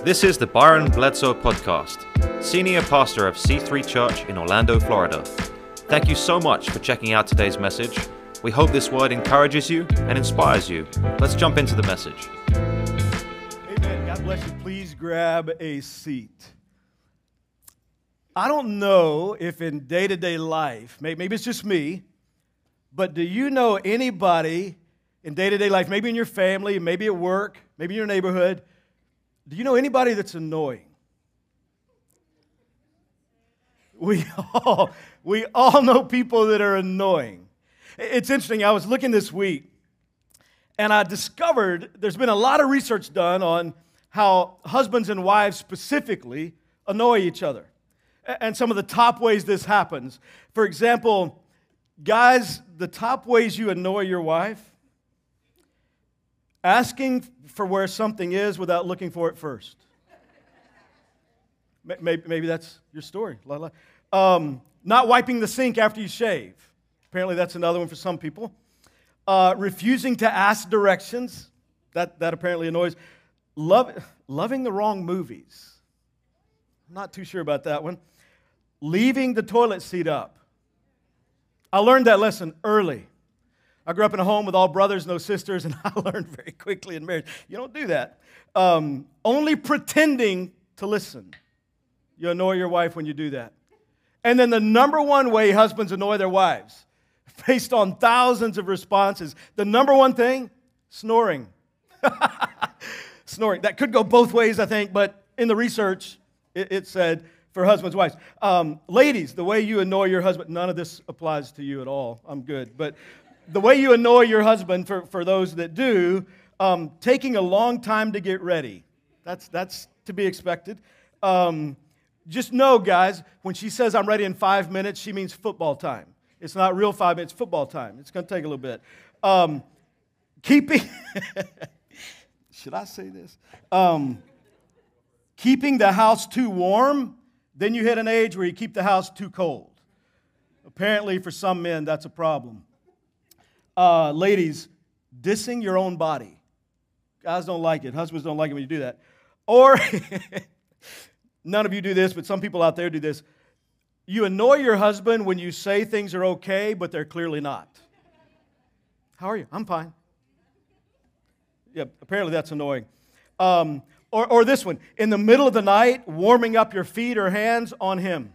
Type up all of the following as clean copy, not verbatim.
This is the Byron Bledsoe Podcast, Senior Pastor of C3 Church in Orlando, Florida. Thank you so much for checking out today's message. We hope this word encourages you and inspires you. Let's jump into the message. Amen. God bless you. Please grab a seat. I don't know if in day-to-day life, maybe it's just me, but do you know anybody in day-to-day life, maybe in your family, maybe at work, maybe in your neighborhood, do you know anybody that's annoying? We all know people that are annoying. It's interesting, I was looking this week, and I discovered there's been a lot of research done on how husbands and wives specifically annoy each other, and some of the top ways this happens. For example, guys, the top ways you annoy your wife: asking for where something is without looking for it first. Maybe that's your story. Not wiping the sink after you shave. Apparently that's another one for some people. Refusing to ask directions. That apparently annoys. Loving the wrong movies. I'm not too sure about that one. Leaving the toilet seat up. I learned that lesson early. I grew up in a home with all brothers, no sisters, and I learned very quickly in marriage, you don't do that. Only pretending to listen. You annoy your wife when you do that. And then the number one way husbands annoy their wives, based on thousands of responses, the number one thing, snoring. Snoring. That could go both ways, I think, but in the research, it said for husbands, wives. Ladies, the way you annoy your husband, none of this applies to you at all. I'm good. But the way you annoy your husband, for those that do, taking a long time to get ready. That's to be expected. Just know, guys, when she says I'm ready in 5 minutes, she means football time. It's not real 5 minutes, football time. It's going to take a little bit. Keeping, should I say this? Keeping the house too warm, then you hit an age where you keep the house too cold. Apparently, for some men, that's a problem. Ladies, dissing your own body. Guys don't like it. Husbands don't like it when you do that. Or, none of you do this, but some people out there do this. You annoy your husband when you say things are okay, but they're clearly not. How are you? I'm fine. Yeah, apparently that's annoying. Or this one. In the middle of the night, warming up your feet or hands on him.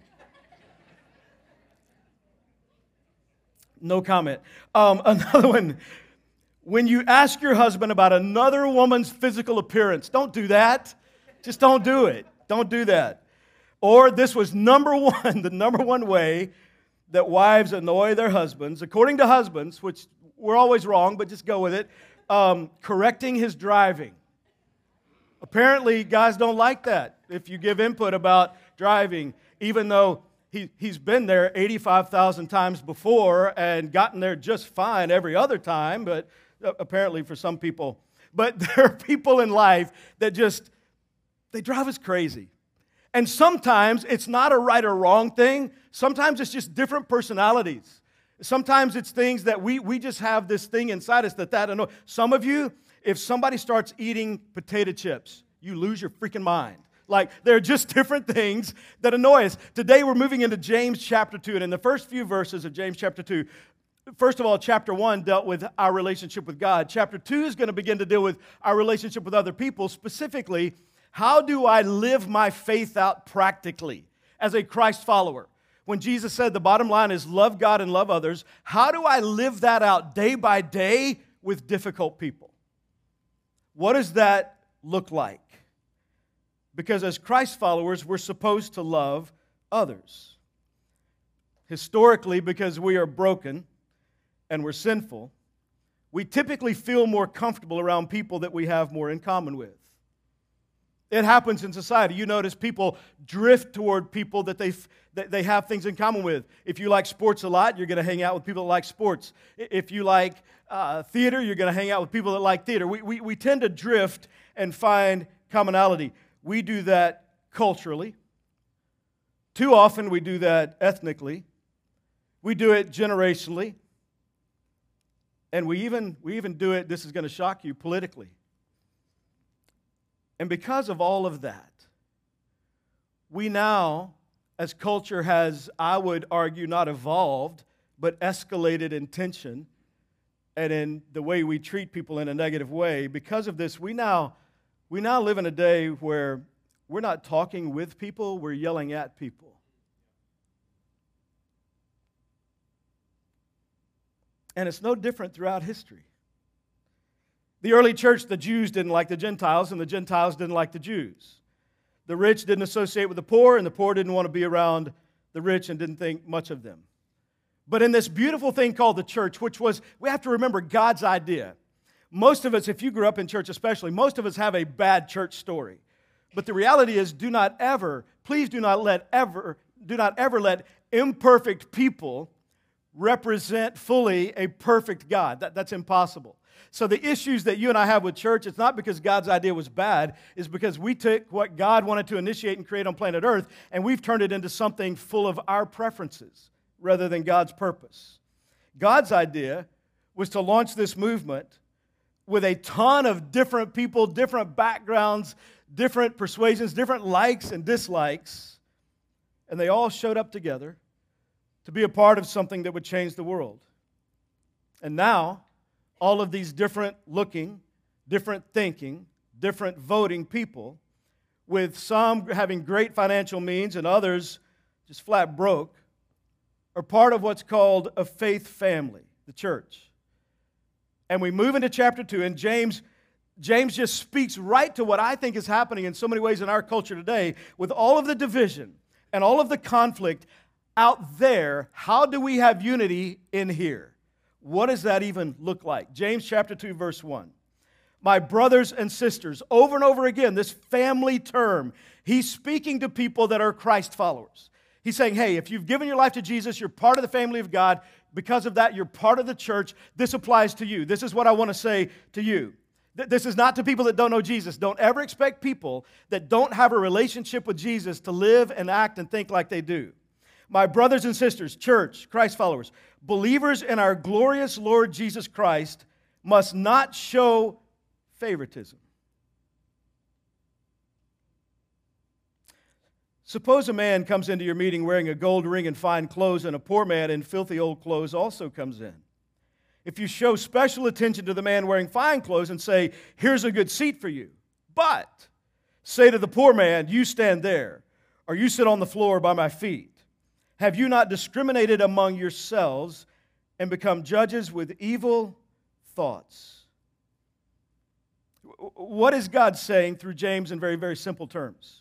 No comment. Another one. When you ask your husband about another woman's physical appearance, don't do that. Just don't do it. Don't do that. Or this was the number one way that wives annoy their husbands, according to husbands, which we're always wrong, but just go with it, correcting his driving. Apparently, guys don't like that if you give input about driving, even though he's been there 85,000 times before and gotten there just fine every other time, but apparently for some people. But there are people in life that they drive us crazy. And sometimes it's not a right or wrong thing. Sometimes it's just different personalities. Sometimes it's things that we just have this thing inside us that annoys. Some of you, if somebody starts eating potato chips, you lose your freaking mind. Like, there are just different things that annoy us. Today we're moving into James chapter 2, and in the first few verses of James chapter 2, first of all, chapter 1 dealt with our relationship with God. Chapter 2 is going to begin to deal with our relationship with other people, specifically, how do I live my faith out practically as a Christ follower? When Jesus said the bottom line is love God and love others, how do I live that out day by day with difficult people? What does that look like? Because as Christ followers, we're supposed to love others. Historically, because we are broken and we're sinful, we typically feel more comfortable around people that we have more in common with. It happens in society. You notice people drift toward people that they have things in common with. If you like sports a lot, you're going to hang out with people that like sports. If you like theater, you're going to hang out with people that like theater. We tend to drift and find commonality. We do that culturally. Too often we do that ethnically. We do it generationally. And we even do it, this is going to shock you, politically. And because of all of that, we now, as culture has, I would argue, not evolved, but escalated in tension and in the way we treat people in a negative way, because of this, we now live in a day where we're not talking with people, we're yelling at people. And it's no different throughout history. The early church, the Jews didn't like the Gentiles, and the Gentiles didn't like the Jews. The rich didn't associate with the poor, and the poor didn't want to be around the rich and didn't think much of them. But in this beautiful thing called the church, which was, we have to remember, God's idea. Most of us, if you grew up in church especially, most of us have a bad church story. But the reality is, please do not ever let imperfect people represent fully a perfect God. That's impossible. So the issues that you and I have with church, it's not because God's idea was bad, it's because we took what God wanted to initiate and create on planet Earth, and we've turned it into something full of our preferences rather than God's purpose. God's idea was to launch this movement with a ton of different people, different backgrounds, different persuasions, different likes and dislikes, and they all showed up together to be a part of something that would change the world. And now, all of these different looking, different thinking, different voting people, with some having great financial means and others just flat broke, are part of what's called a faith family, the church. And we move into chapter 2, and James just speaks right to what I think is happening in so many ways in our culture today, with all of the division and all of the conflict out there. How do we have unity in here? What does that even look like? James chapter 2, verse 1. My brothers and sisters, over and over again, this family term, he's speaking to people that are Christ followers. He's saying, hey, if you've given your life to Jesus, you're part of the family of God. Because of that, you're part of the church. This applies to you. This is what I want to say to you. This is not to people that don't know Jesus. Don't ever expect people that don't have a relationship with Jesus to live and act and think like they do. My brothers and sisters, church, Christ followers, believers in our glorious Lord Jesus Christ must not show favoritism. Suppose a man comes into your meeting wearing a gold ring and fine clothes, and a poor man in filthy old clothes also comes in. If you show special attention to the man wearing fine clothes and say, here's a good seat for you, but say to the poor man, you stand there, or you sit on the floor by my feet, have you not discriminated among yourselves and become judges with evil thoughts? What is God saying through James in very, very simple terms?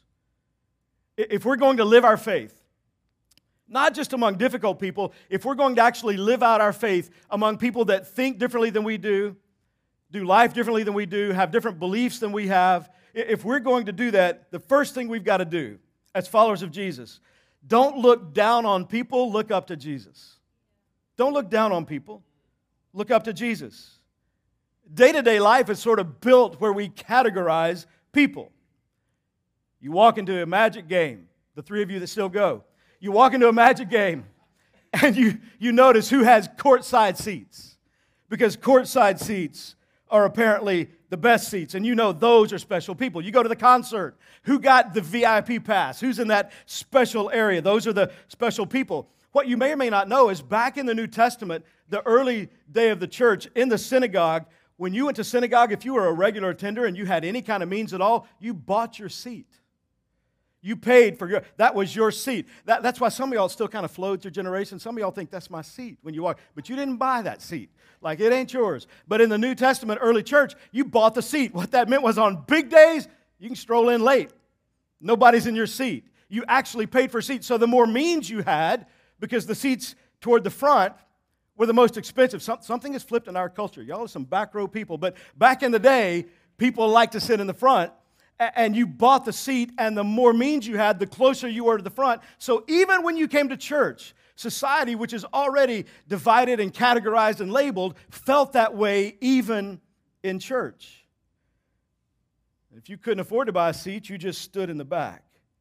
If we're going to live our faith, not just among difficult people, if we're going to actually live out our faith among people that think differently than we do life differently than we do, have different beliefs than we have, if we're going to do that, the first thing we've got to do as followers of Jesus, don't look down on people, look up to Jesus. Don't look down on people, look up to Jesus. Day-to-day life is sort of built where we categorize people. You walk into a Magic game, the three of you that still go. You walk into a Magic game, and you notice who has courtside seats. Because courtside seats are apparently the best seats, and you know those are special people. You go to the concert, who got the VIP pass? Who's in that special area? Those are the special people. What you may or may not know is back in the New Testament, the early day of the church, in the synagogue, when you went to synagogue, if you were a regular attender and you had any kind of means at all, you bought your seat. You paid for that was your seat. That's why some of y'all still kind of float through generations. Some of y'all think that's my seat when you walk, but you didn't buy that seat. Like, it ain't yours. But in the New Testament, early church, you bought the seat. What that meant was on big days, you can stroll in late. Nobody's in your seat. You actually paid for a seat. So the more means you had, because the seats toward the front were the most expensive. Something has flipped in our culture. Y'all are some back row people. But back in the day, people liked to sit in the front. And you bought the seat, and the more means you had, the closer you were to the front. So even when you came to church, society, which is already divided and categorized and labeled, felt that way even in church. If you couldn't afford to buy a seat, you just stood in the back.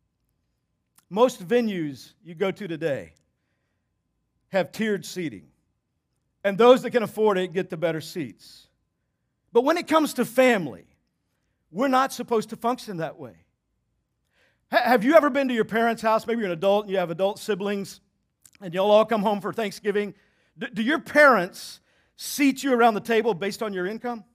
Most venues you go to today have tiered seating, and those that can afford it get the better seats. But when it comes to family, We're not supposed to function that way. Have you ever been to your parents' house? Maybe you're an adult and you have adult siblings, and you'll all come home for Thanksgiving. Do your parents seat you around the table based on your income?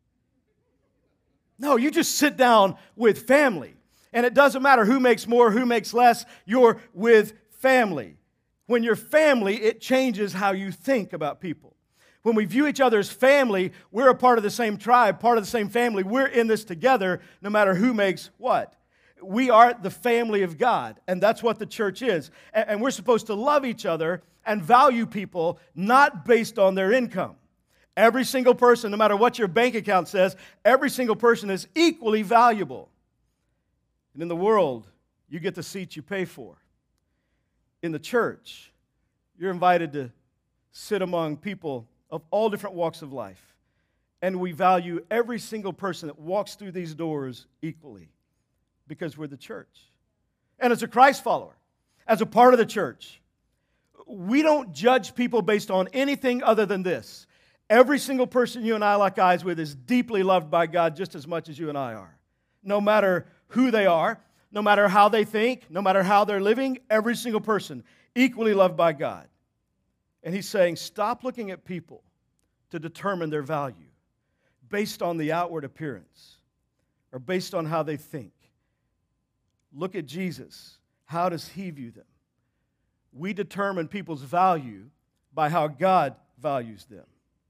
No, you just sit down with family. And it doesn't matter who makes more, who makes less, you're with family. When you're family, it changes how you think about people. When we view each other as family, we're a part of the same tribe, part of the same family. We're in this together no matter who makes what. We are the family of God, and that's what the church is. And we're supposed to love each other and value people not based on their income. Every single person, no matter what your bank account says, every single person is equally valuable. And in the world, you get the seat you pay for. In the church, you're invited to sit among people of all different walks of life. And we value every single person that walks through these doors equally because we're the church. And as a Christ follower, as a part of the church, we don't judge people based on anything other than this. Every single person you and I lock eyes with is deeply loved by God just as much as you and I are. No matter who they are, no matter how they think, no matter how they're living, every single person equally loved by God. And he's saying, stop looking at people to determine their value based on the outward appearance or based on how they think. Look at Jesus. How does he view them? We determine people's value by how God values them.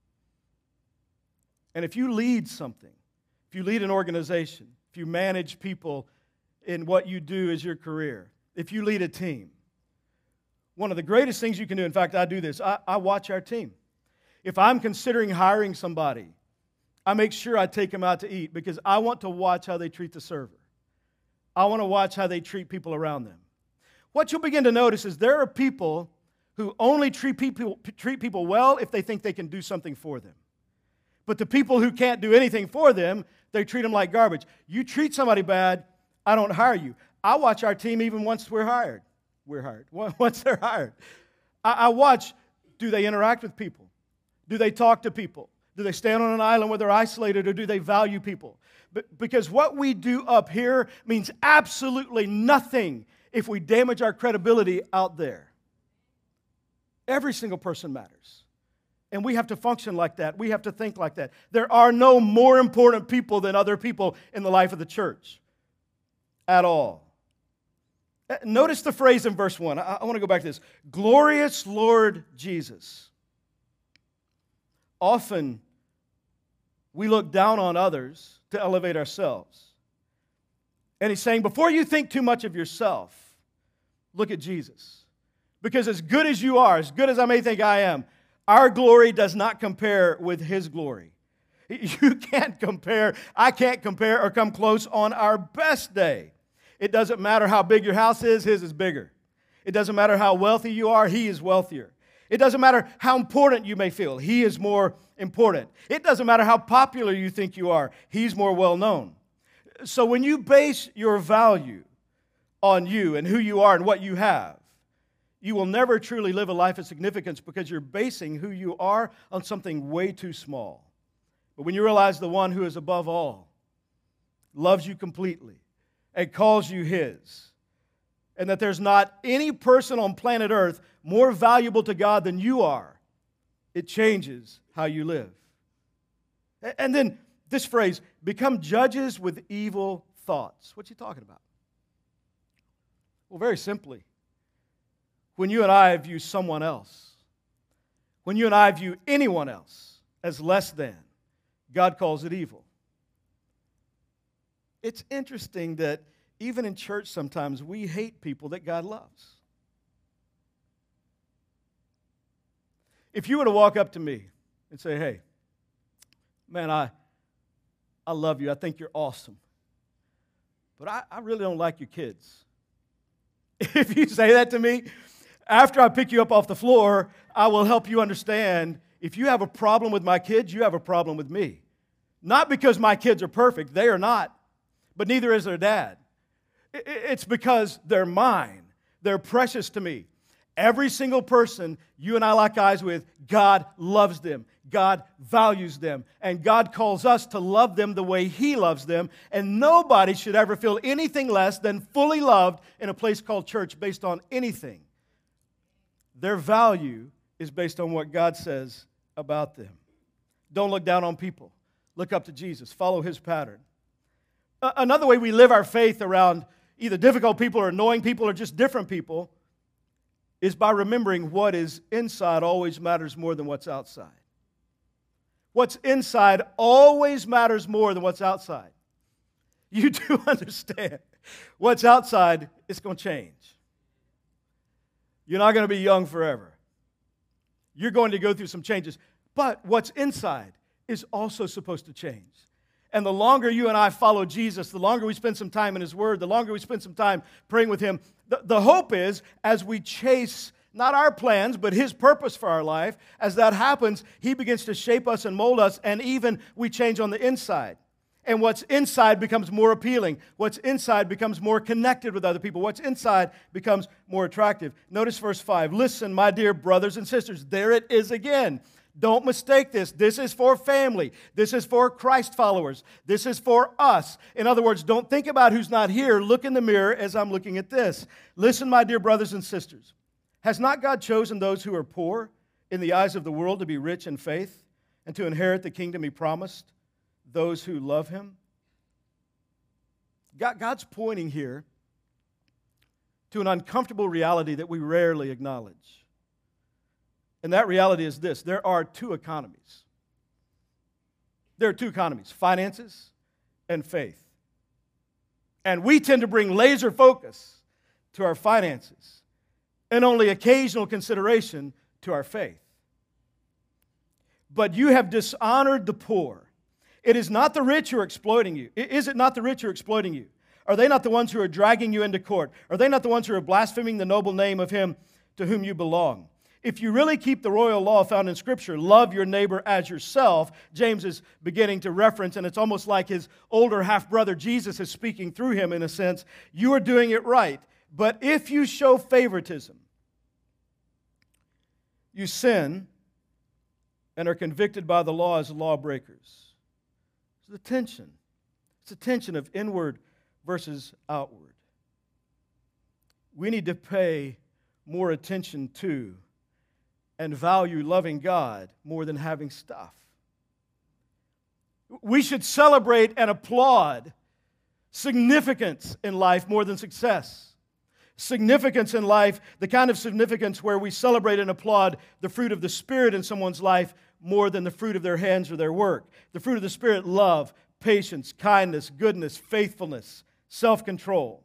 And if you lead something, if you lead an organization, if you manage people in what you do as your career, if you lead a team, one of the greatest things you can do, in fact, I do this, I watch our team. If I'm considering hiring somebody, I make sure I take them out to eat because I want to watch how they treat the server. I want to watch how they treat people around them. What you'll begin to notice is there are people who only treat people well if they think they can do something for them. But the people who can't do anything for them, they treat them like garbage. You treat somebody bad, I don't hire you. I watch our team even once we're hired. Once they're hired. I watch, do they interact with people? Do they talk to people? Do they stand on an island where they're isolated, or do they value people? Because what we do up here means absolutely nothing if we damage our credibility out there. Every single person matters. And we have to function like that. We have to think like that. There are no more important people than other people in the life of the church at all. Notice the phrase in verse 1. I want to go back to this. Glorious Lord Jesus. Often we look down on others to elevate ourselves. And he's saying, before you think too much of yourself, look at Jesus. Because as good as you are, as good as I may think I am, our glory does not compare with his glory. You can't compare, I can't compare or come close on our best day. It doesn't matter how big your house is, his is bigger. It doesn't matter how wealthy you are, he is wealthier. It doesn't matter how important you may feel, he is more important. It doesn't matter how popular you think you are, he's more well-known. So when you base your value on you and who you are and what you have, you will never truly live a life of significance because you're basing who you are on something way too small. But when you realize the one who is above all loves you completely and calls you his, and that there's not any person on planet Earth more valuable to God than you are, it changes how you live. And then this phrase, become judges with evil thoughts. What's he talking about? Well, very simply, when you and I view someone else, when you and I view anyone else as less than, God calls it evil. It's interesting that even in church sometimes we hate people that God loves. If you were to walk up to me and say, hey, man, I love you. I think you're awesome. But I really don't like your kids. If you say that to me, after I pick you up off the floor, I will help you understand if you have a problem with my kids, you have a problem with me. Not because my kids are perfect. They are not. But neither is their dad. It's because they're mine. They're precious to me. Every single person you and I lock eyes with, God loves them. God values them, and God calls us to love them the way He loves them, and nobody should ever feel anything less than fully loved in a place called church based on anything. Their value is based on what God says about them. Don't look down on people. Look up to Jesus. Follow His pattern. Another way we live our faith around either difficult people or annoying people or just different people is by remembering what is inside always matters more than what's outside. What's inside always matters more than what's outside. You do understand what's outside is going to change. You're not going to be young forever. You're going to go through some changes. But what's inside is also supposed to change. And the longer you and I follow Jesus, the longer we spend some time in His Word, the longer we spend some time praying with Him, the hope is as we chase not our plans, but His purpose for our life, as that happens, He begins to shape us and mold us, and even we change on the inside. And what's inside becomes more appealing. What's inside becomes more connected with other people. What's inside becomes more attractive. Notice verse 5. Listen, my dear brothers and sisters. There it is again. Don't mistake this. This is for family. This is for Christ followers. This is for us. In other words, don't think about who's not here. Look in the mirror as I'm looking at this. Listen, my dear brothers and sisters. Has not God chosen those who are poor in the eyes of the world to be rich in faith and to inherit the kingdom He promised those who love Him? God's pointing here to an uncomfortable reality that we rarely acknowledge. And that reality is this: there are two economies. There are two economies, finances and faith. And we tend to bring laser focus to our finances and only occasional consideration to our faith. But you have dishonored the poor. It is not the rich who are exploiting you. Is it not the rich who are exploiting you? Are they not the ones who are dragging you into court? Are they not the ones who are blaspheming the noble name of Him to whom you belong? If you really keep the royal law found in Scripture, love your neighbor as yourself, James is beginning to reference, and it's almost like his older half-brother Jesus is speaking through him in a sense. You are doing it right. But if you show favoritism, you sin and are convicted by the law as lawbreakers. It's the tension. It's a tension of inward versus outward. We need to pay more attention to and value loving God more than having stuff. We should celebrate and applaud significance in life more than success. Significance in life, the kind of significance where we celebrate and applaud the fruit of the Spirit in someone's life more than the fruit of their hands or their work. The fruit of the Spirit: love, patience, kindness, goodness, faithfulness, self-control.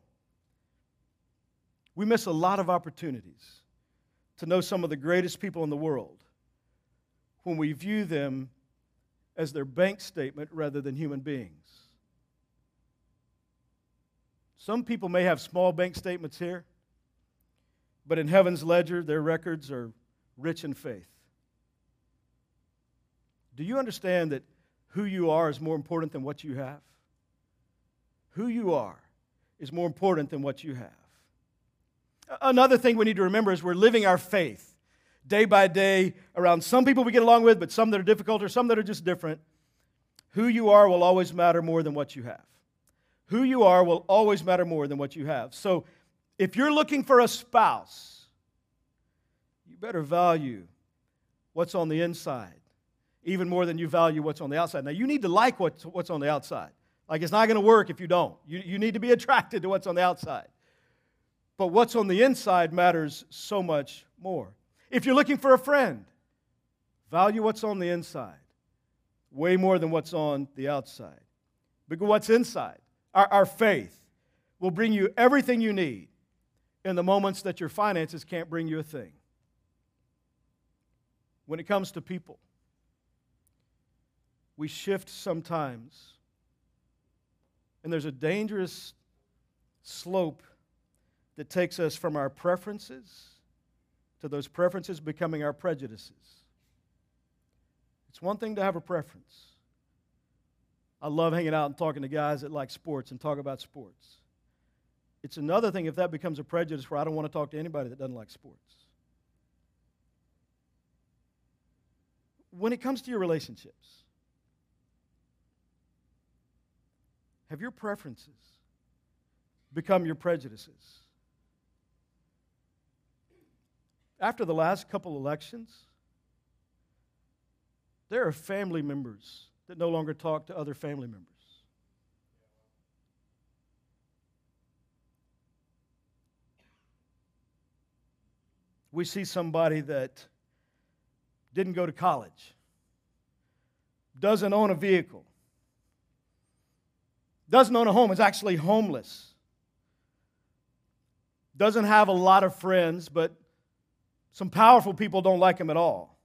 We miss a lot of opportunities to know some of the greatest people in the world when we view them as their bank statement rather than human beings. Some people may have small bank statements here, but in heaven's ledger, their records are rich in faith. Do you understand that who you are is more important than what you have? Who you are is more important than what you have. Another thing we need to remember is we're living our faith day by day around some people we get along with, but some that are difficult or some that are just different. Who you are will always matter more than what you have. Who you are will always matter more than what you have. So if you're looking for a spouse, you better value what's on the inside even more than you value what's on the outside. Now, you need to like what's on the outside. Like, it's not going to work if you don't. You need to be attracted to what's on the outside. But what's on the inside matters so much more. If you're looking for a friend, value what's on the inside way more than what's on the outside. Because what's inside, our faith, will bring you everything you need in the moments that your finances can't bring you a thing. When it comes to people, we shift sometimes, and there's a dangerous slope that takes us from our preferences to those preferences becoming our prejudices. It's one thing to have a preference. I love hanging out and talking to guys that like sports and talk about sports. It's another thing if that becomes a prejudice where I don't want to talk to anybody that doesn't like sports. when it comes to your relationships, have your preferences become your prejudices? After the last couple elections, there are family members that no longer talk to other family members. We see somebody that didn't go to college, doesn't own a vehicle, doesn't own a home, is actually homeless, doesn't have a lot of friends, but some powerful people don't like him at all,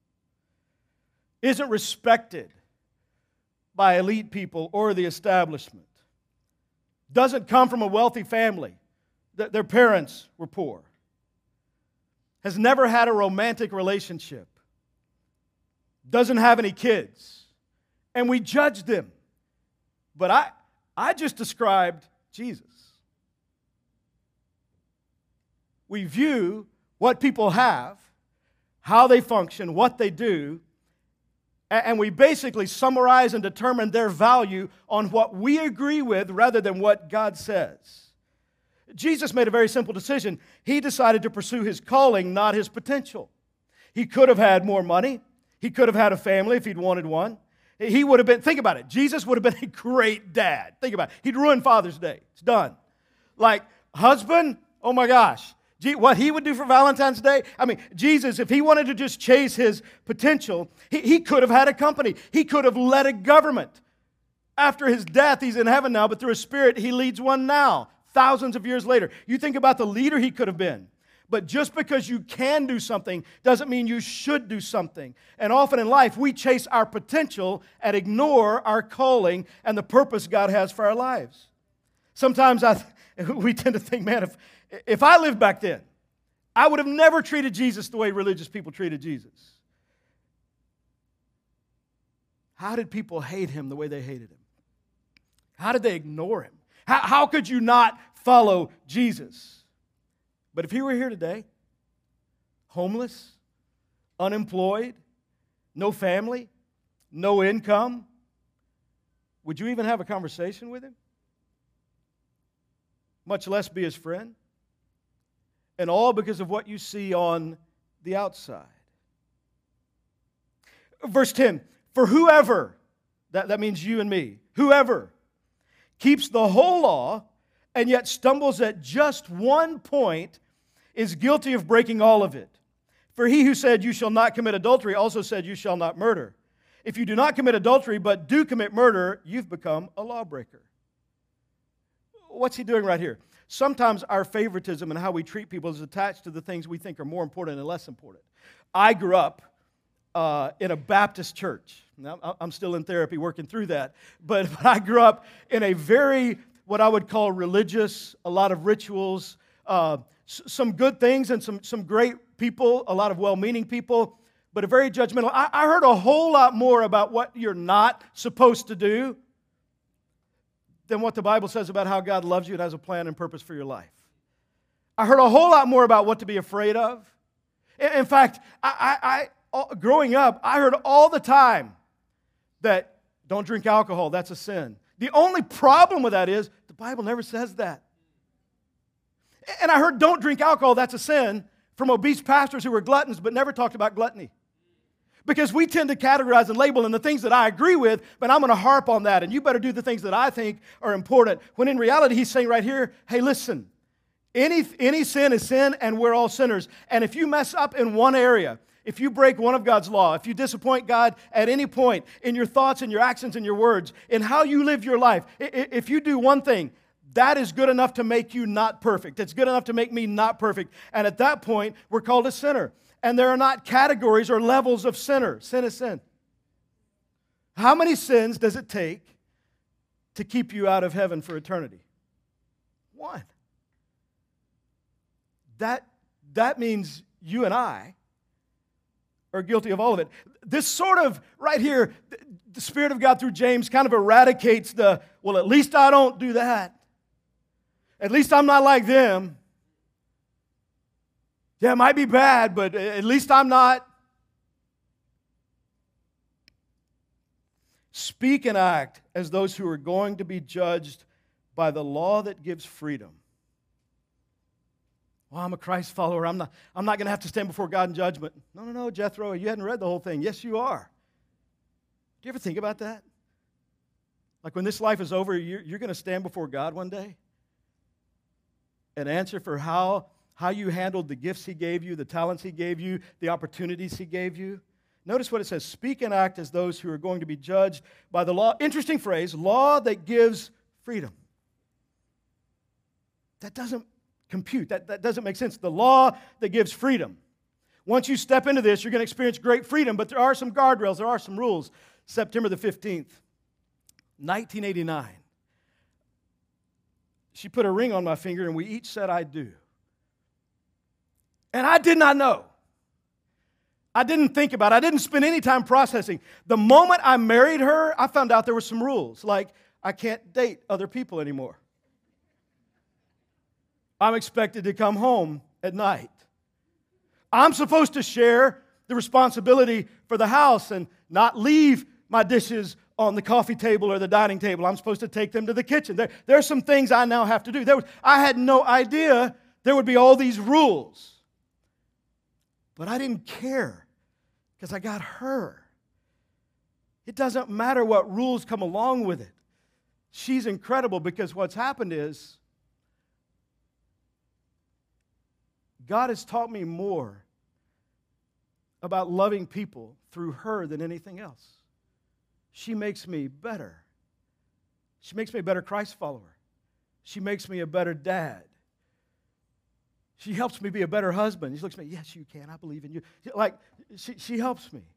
isn't respected by elite people or the establishment, doesn't come from a wealthy family, their parents were poor, has never had a romantic relationship, doesn't have any kids, and we judge them. But I just described Jesus. We view what people have, how they function, what they do, and we basically summarize and determine their value on what we agree with rather than what God says. Jesus made a very simple decision. He decided to pursue his calling, not his potential. He could have had more money. He could have had a family if he'd wanted one. He would have been, think about it, Jesus would have been a great dad. Think about it. He'd ruin Father's Day. It's done. Like, husband, oh my gosh. What he would do for Valentine's Day? I mean, Jesus, if he wanted to just chase his potential, he could have had a company. He could have led a government. After his death, he's in heaven now, but through his Spirit, he leads one now. Thousands of years later. You think about the leader he could have been. But just because you can do something doesn't mean you should do something. And often in life, we chase our potential and ignore our calling and the purpose God has for our lives. Sometimes we tend to think, man, if I lived back then, I would have never treated Jesus the way religious people treated Jesus. How did people hate him the way they hated him? How did they ignore him? How could you not follow Jesus? But if he were here today, homeless, unemployed, no family, no income, would you even have a conversation with him? Much less be his friend? And all because of what you see on the outside. Verse 10, for whoever, that means you and me, whoever keeps the whole law and yet stumbles at just one point is guilty of breaking all of it. For he who said, you shall not commit adultery, also said, you shall not murder. If you do not commit adultery, but do commit murder, you've become a lawbreaker. What's he doing right here? Sometimes our favoritism and how we treat people is attached to the things we think are more important and less important. I grew up in a Baptist church. Now, I'm still in therapy working through that. But I grew up in a very, what I would call religious, a lot of rituals, some good things and some great people, a lot of well-meaning people, but a very judgmental. I heard a whole lot more about what you're not supposed to do than what the Bible says about how God loves you and has a plan and purpose for your life. I heard a whole lot more about what to be afraid of. In fact, growing up, I heard all the time that don't drink alcohol, that's a sin. The only problem with that is the Bible never says that. And I heard don't drink alcohol, that's a sin, from obese pastors who were gluttons but never talked about gluttony. Because we tend to categorize and label in the things that I agree with, but I'm going to harp on that, and you better do the things that I think are important. When in reality, he's saying right here, hey, listen, any sin is sin, and we're all sinners. And if you mess up in one area, if you break one of God's law, if you disappoint God at any point in your thoughts and your actions and your words, in how you live your life, if you do one thing, that is good enough to make you not perfect. It's good enough to make me not perfect. And at that point, we're called a sinner. And there are not categories or levels of sinner. Sin is sin. How many sins does it take to keep you out of heaven for eternity? One. That means you and I are guilty of all of it. This sort of, right here, the Spirit of God through James kind of eradicates well, at least I don't do that. At least I'm not like them. Yeah, it might be bad, but at least I'm not. Speak and act as those who are going to be judged by the law that gives freedom. Well, I'm a Christ follower. I'm not going to have to stand before God in judgment. No, Jethro, you hadn't read the whole thing. Yes, you are. Do you ever think about that? Like when this life is over, you're going to stand before God one day and answer for how you handled the gifts He gave you, the talents He gave you, the opportunities He gave you. Notice what it says, speak and act as those who are going to be judged by the law. Interesting phrase, law that gives freedom. That doesn't compute. That doesn't make sense. The law that gives freedom. Once you step into this, you're going to experience great freedom, but there are some guardrails, there are some rules. September the 15th, 1989. She put a ring on my finger and we each said, I do. And I did not know. I didn't think about it. I didn't spend any time processing. The moment I married her, I found out there were some rules, like I can't date other people anymore. I'm expected to come home at night. I'm supposed to share the responsibility for the house and not leave my dishes on the coffee table or the dining table. I'm supposed to take them to the kitchen. There are some things I now have to do. I had no idea there would be all these rules. But I didn't care because I got her. It doesn't matter what rules come along with it. She's incredible because what's happened is God has taught me more about loving people through her than anything else. She makes me better. She makes me a better Christ follower. She makes me a better dad. She helps me be a better husband. She looks at me, yes, you can. I believe in you. Like, she helps me.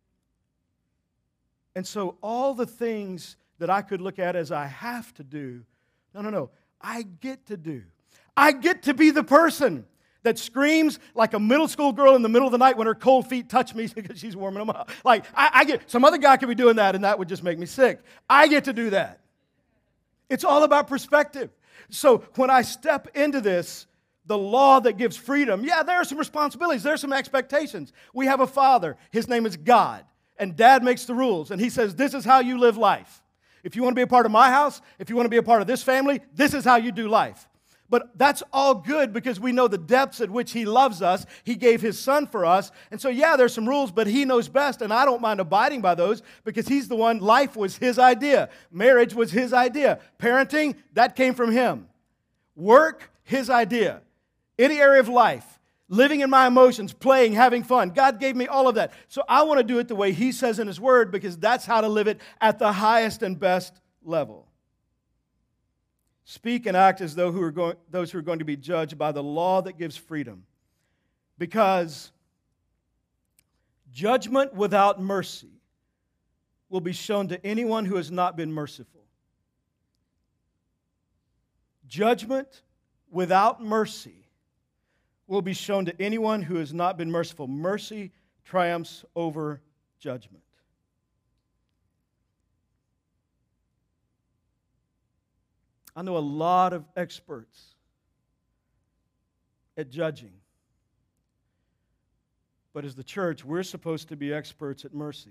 And so all the things that I could look at as I have to do, no. I get to do. I get to be the person that screams like a middle school girl in the middle of the night when her cold feet touch me because she's warming them up. Like, I get, some other guy could be doing that and that would just make me sick. I get to do that. It's all about perspective. So when I step into this, the law that gives freedom, yeah, there are some responsibilities, there are some expectations. We have a father, his name is God, and Dad makes the rules, and he says, this is how you live life. If you want to be a part of my house, if you want to be a part of this family, this is how you do life. But that's all good because we know the depths at which He loves us. He gave His Son for us. And so, yeah, there's some rules, but He knows best, and I don't mind abiding by those because He's the one. Life was His idea. Marriage was His idea. Parenting, that came from Him. Work, His idea. Any area of life, living in my emotions, playing, having fun. God gave me all of that. So I want to do it the way He says in His Word because that's how to live it at the highest and best level. Speak and act as those who are going to be judged by the law that gives freedom. Because judgment without mercy will be shown to anyone who has not been merciful. Judgment without mercy will be shown to anyone who has not been merciful. Mercy triumphs over judgment. I know a lot of experts at judging. But as the church, we're supposed to be experts at mercy.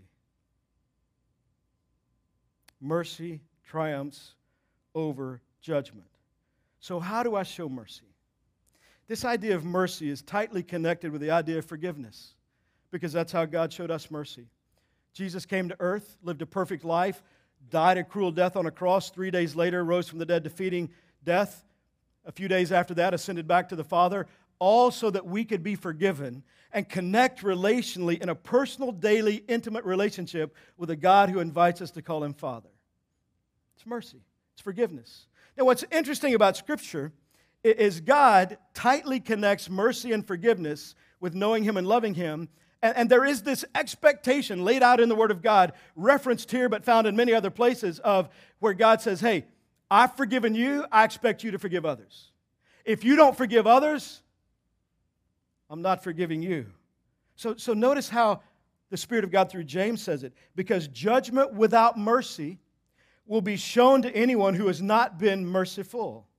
Mercy triumphs over judgment. So how do I show mercy? This idea of mercy is tightly connected with the idea of forgiveness because that's how God showed us mercy. Jesus came to earth, lived a perfect life, died a cruel death on a cross. 3 days later, rose from the dead, defeating death. A few days after that, ascended back to the Father, all so that we could be forgiven and connect relationally in a personal, daily, intimate relationship with a God who invites us to call Him Father. It's mercy. It's forgiveness. Now, what's interesting about Scripture is God tightly connects mercy and forgiveness with knowing Him and loving Him. And there is this expectation laid out in the Word of God, referenced here but found in many other places, of where God says, hey, I've forgiven you, I expect you to forgive others. If you don't forgive others, I'm not forgiving you. So notice how the Spirit of God through James says it. Because judgment without mercy will be shown to anyone who has not been merciful.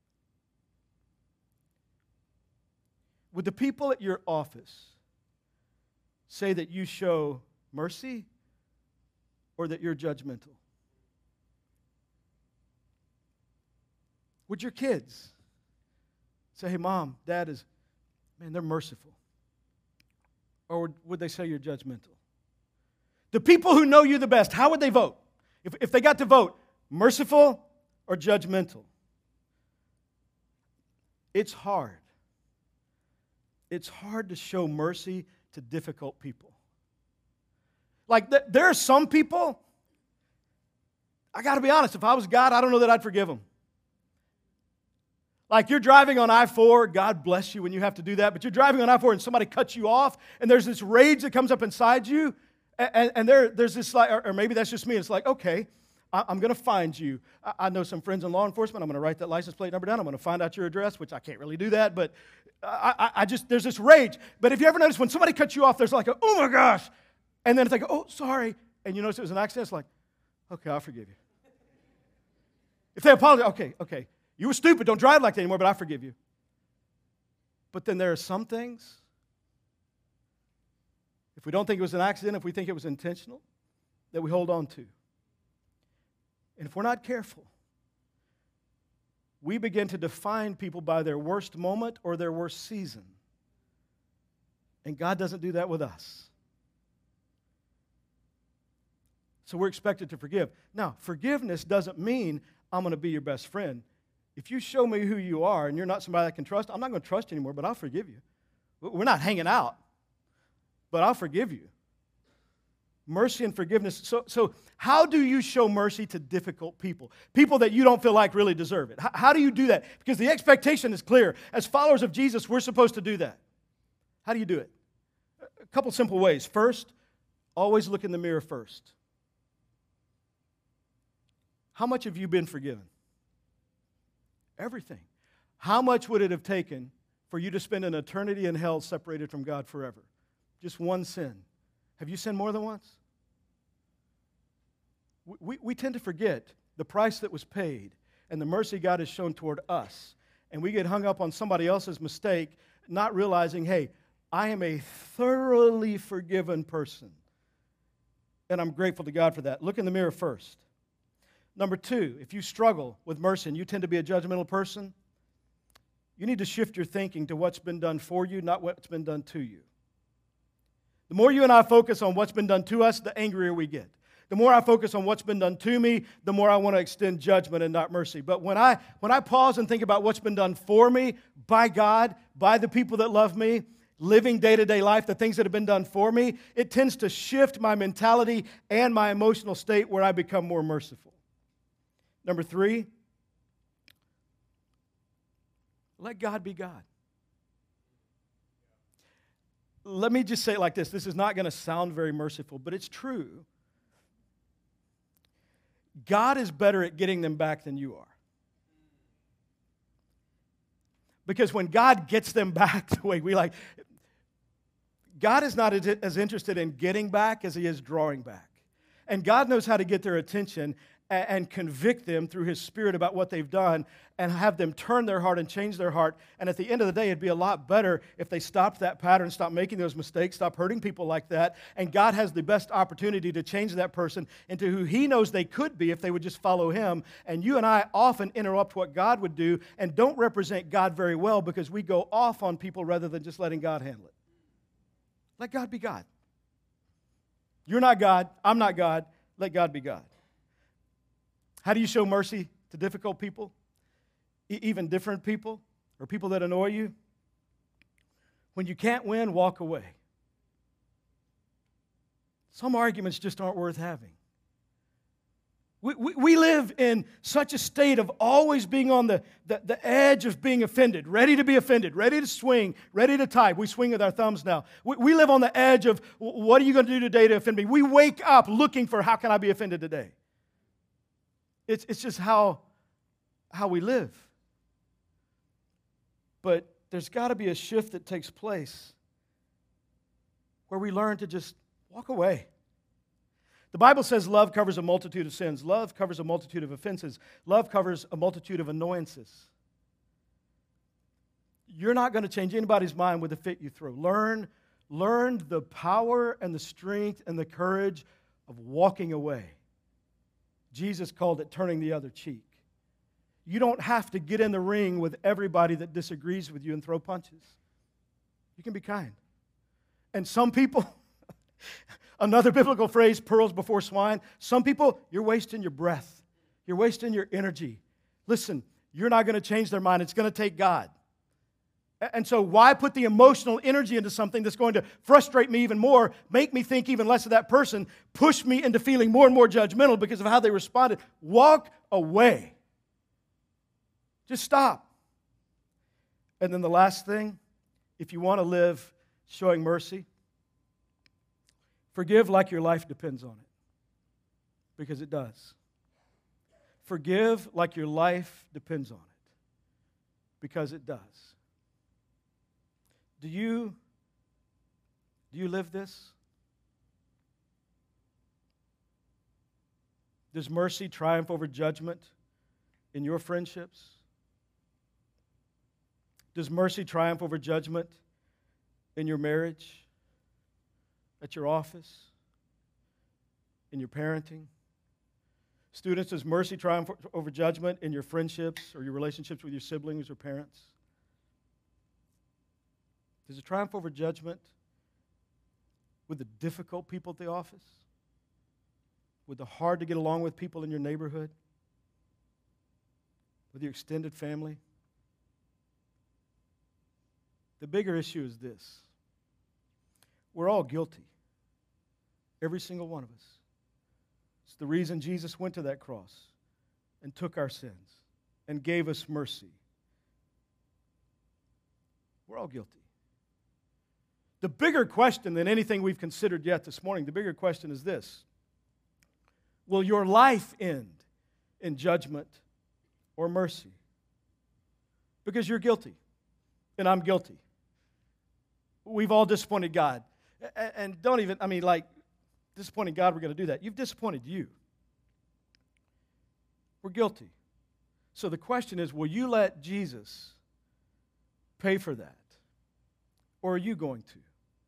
Would the people at your office say that you show mercy or that you're judgmental? Would your kids say, hey, Mom, Dad man, they're merciful? Or would they say you're judgmental? The people who know you the best, how would they vote? If they got to vote, merciful or judgmental? It's hard. It's hard to show mercy to difficult people. Like, there are some people, I got to be honest, if I was God, I don't know that I'd forgive them. Like, you're driving on I-4, God bless you when you have to do that, but you're driving on I-4 and somebody cuts you off, and there's this rage that comes up inside you, and there's this, like, or maybe that's just me, it's like, okay, I'm going to find you. I know some friends in law enforcement. I'm going to write that license plate number down. I'm going to find out your address, which I can't really do that, but there's this rage. But if you ever notice when somebody cuts you off, there's like oh my gosh, and then it's like, oh, sorry, and you notice it was an accident, it's like, okay, I'll forgive you. If they apologize, okay, you were stupid, don't drive like that anymore, but I forgive you. But then there are some things, if we don't think it was an accident, if we think it was intentional, that we hold on to. And if we're not careful, we begin to define people by their worst moment or their worst season. And God doesn't do that with us. So we're expected to forgive. Now, forgiveness doesn't mean I'm going to be your best friend. If you show me who you are and you're not somebody I can trust, I'm not going to trust you anymore, but I'll forgive you. We're not hanging out, but I'll forgive you. Mercy and forgiveness. So how do you show mercy to difficult people? People that you don't feel like really deserve it. How do you do that? Because the expectation is clear. As followers of Jesus, we're supposed to do that. How do you do it? A couple simple ways. First, always look in the mirror first. How much have you been forgiven? Everything. How much would it have taken for you to spend an eternity in hell separated from God forever? Just one sin. Have you sinned more than once? We tend to forget the price that was paid and the mercy God has shown toward us. And we get hung up on somebody else's mistake, not realizing, hey, I am a thoroughly forgiven person. And I'm grateful to God for that. Look in the mirror first. Number two, if you struggle with mercy and you tend to be a judgmental person, you need to shift your thinking to what's been done for you, not what's been done to you. The more you and I focus on what's been done to us, the angrier we get. The more I focus on what's been done to me, the more I want to extend judgment and not mercy. But when I pause and think about what's been done for me by God, by the people that love me, living day-to-day life, the things that have been done for me, it tends to shift my mentality and my emotional state where I become more merciful. Number three, let God be God. Let me just say it like this. This is not going to sound very merciful, but it's true. God is better at getting them back than you are. Because when God gets them back the way we like, God is not as interested in getting back as He is drawing back. And God knows how to get their attention and convict them through His Spirit about what they've done and have them turn their heart and change their heart. And at the end of the day, it'd be a lot better if they stopped that pattern, stopped making those mistakes, stopped hurting people like that. And God has the best opportunity to change that person into who He knows they could be if they would just follow Him. And you and I often interrupt what God would do and don't represent God very well because we go off on people rather than just letting God handle it. Let God be God. You're not God. I'm not God. Let God be God. How do you show mercy to difficult people? Even different people or people that annoy you? When you can't win, walk away. Some arguments just aren't worth having. We live in such a state of always being on the edge of being offended, ready to be offended, ready to swing, ready to type. We swing with our thumbs now. We live on the edge of, what are you going to do today to offend me? We wake up looking for, how can I be offended today? It's just how we live. But there's got to be a shift that takes place where we learn to just walk away. The Bible says love covers a multitude of sins. Love covers a multitude of offenses. Love covers a multitude of annoyances. You're not going to change anybody's mind with the fit you throw. Learn the power and the strength and the courage of walking away. Jesus called it turning the other cheek. You don't have to get in the ring with everybody that disagrees with you and throw punches. You can be kind. And some people, another biblical phrase, pearls before swine, some people, you're wasting your breath. You're wasting your energy. Listen, you're not going to change their mind. It's going to take God. And so why put the emotional energy into something that's going to frustrate me even more, make me think even less of that person, push me into feeling more and more judgmental because of how they responded? Walk away. Just stop. And then the last thing, if you want to live showing mercy, forgive like your life depends on it. Because it does. Forgive like your life depends on it. Because it does. Do you live this? Does mercy triumph over judgment in your friendships? Does mercy triumph over judgment in your marriage, at your office, in your parenting? Students, does mercy triumph over judgment in your friendships or your relationships with your siblings or parents? Does it triumph over judgment with the difficult people at the office? With the hard to get along with people in your neighborhood? With your extended family? The bigger issue is this. We're all guilty. Every single one of us. It's the reason Jesus went to that cross and took our sins and gave us mercy. We're all guilty. The bigger question than anything we've considered yet this morning, the bigger question is this. Will your life end in judgment or mercy? Because you're guilty, and I'm guilty. We've all disappointed God. And don't even, disappointing God, we're going to do that. You've disappointed you. We're guilty. So the question is, will you let Jesus pay for that? Or are you going to?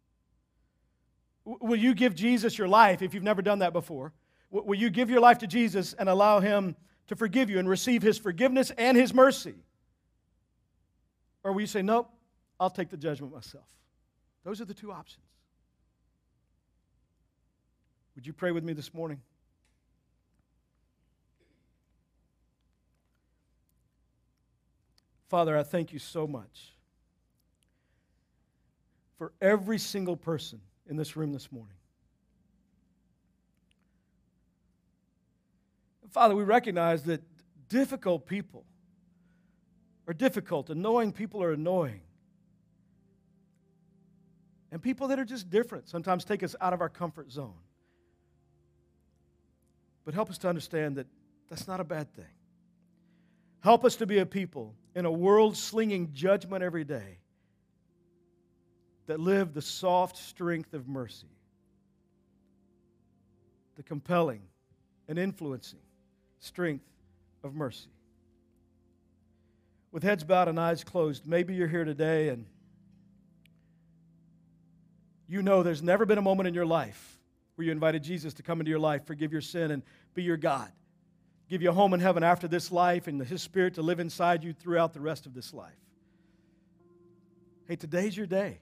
Will you give Jesus your life if you've never done that before? Will you give your life to Jesus and allow Him to forgive you and receive His forgiveness and His mercy? Or will you say, nope, I'll take the judgment myself? Those are the two options. Would you pray with me this morning? Father, I thank you so much for every single person in this room this morning. Father, we recognize that difficult people are difficult. Annoying people are annoying. And people that are just different sometimes take us out of our comfort zone. But help us to understand that that's not a bad thing. Help us to be a people in a world slinging judgment every day that live the soft strength of mercy, the compelling and influencing strength of mercy. With heads bowed and eyes closed, maybe you're here today and you know there's never been a moment in your life where you invited Jesus to come into your life, forgive your sin, and be your God. Give you a home in heaven after this life and His Spirit to live inside you throughout the rest of this life. Hey, today's your day.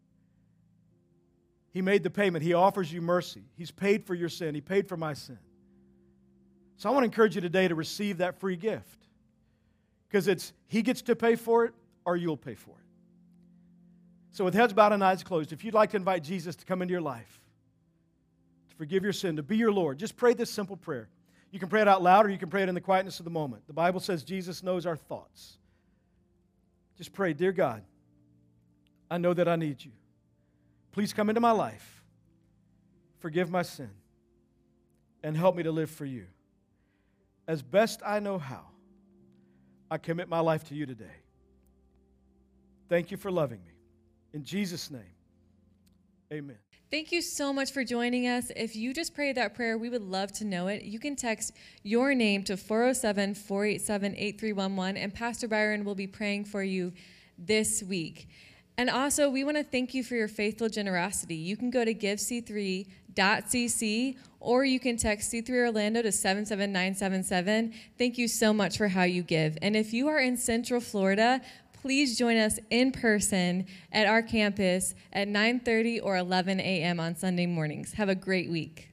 He made the payment. He offers you mercy. He's paid for your sin. He paid for my sin. So I want to encourage you today to receive that free gift. Because it's He gets to pay for it or you'll pay for it. So with heads bowed and eyes closed, if you'd like to invite Jesus to come into your life, to forgive your sin, to be your Lord, just pray this simple prayer. You can pray it out loud or you can pray it in the quietness of the moment. The Bible says Jesus knows our thoughts. Just pray, dear God, I know that I need you. Please come into my life, forgive my sin, and help me to live for you. As best I know how, I commit my life to you today. Thank you for loving me. In Jesus' name, amen. Thank you so much for joining us. If you just prayed that prayer, we would love to know it. You can text your name to 407-487-8311, and Pastor Byron will be praying for you this week. And also, we want to thank you for your faithful generosity. You can go to givec3.com c3.cc, or you can text C3 Orlando to 77977. Thank you so much for how you give. And if you are in Central Florida, please join us in person at our campus at 9:30 or 11 a.m. on Sunday mornings. Have a great week.